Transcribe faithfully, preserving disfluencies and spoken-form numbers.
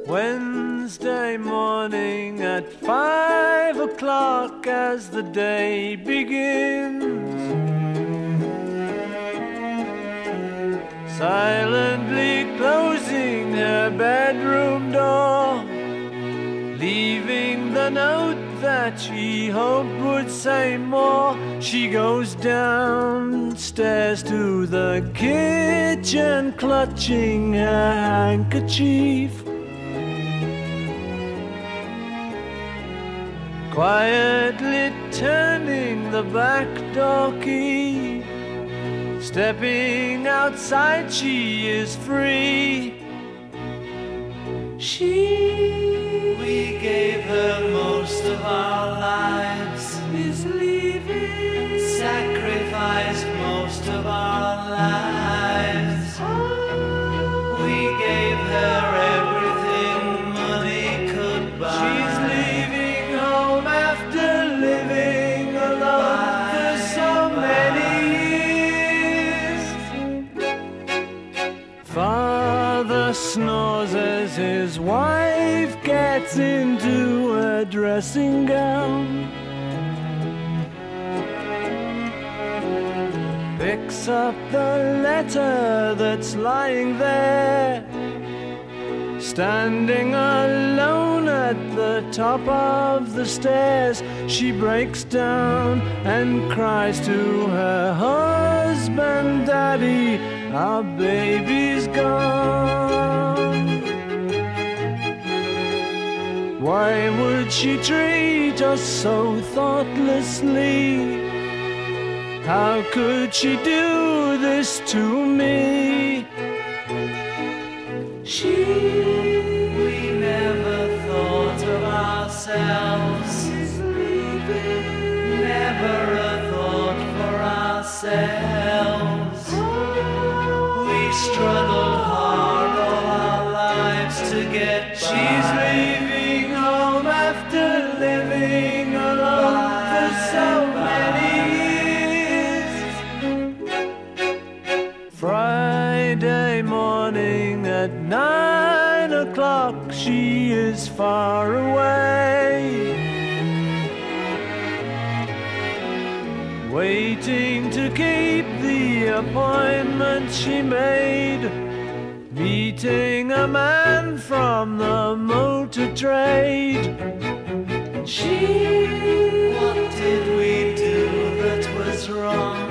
Wednesday morning at five o'clock as the day begins, silently closing her bedroom door, leaving the note that she hoped would say more. She goes downstairs to the kitchen, clutching her handkerchief, quietly turning the back door key. Stepping outside, she is free. She, we gave her most of our lives, is leaving, sacrificed most of our lives. We gave her everything money could buy. She's leaving home after living alone for so many years. Father snores as his wife gets into a dressing gown, picks up the letter that's lying there, standing alone at the top of the stairs. She breaks down and cries to her husband, "Daddy, our baby's gone." Why would she treat us so thoughtlessly? How could she do this to me? She, we never thought of ourselves, never a thought for ourselves. We struggled hard all our lives to get by. She's leaving home after living alone for so many years. Friday morning at nine o'clock, she is far away, waiting to keep the appointment she made, meeting a man from the motor trade. She, what did we do that was wrong?